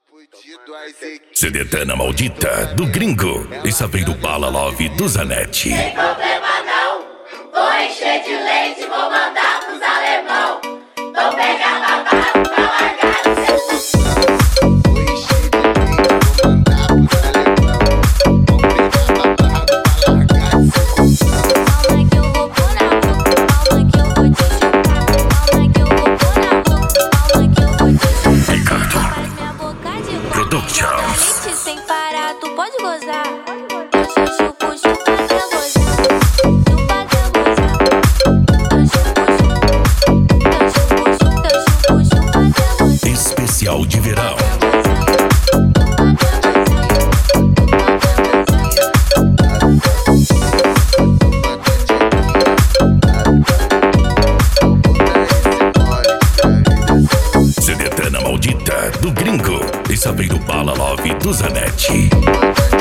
Sedetana maldita do gringo e saveiro bala love do Zanetti. Sem problema não, vou encher de leite, vou mandar pros alemão. Vou pegar babado pra largar no seu Vou encher de leite, vou mandar pros alemão. Vou pegar babado pra largar no seu Calma que eu vou pôr na boca, calma que eu vou te chupar. Calma que eu vou pôr na boca, calma que eu vou te chupar. Ricardo Faz minha boca de Productions. gente sem parar, tu pode gozar. Eu chupo, chupa até gozar. Chupa até gozar. Eu chupo, chupa até gozar. Especial de verão. Sedetana maldita do gringo e saveiro bala love do Zanetti.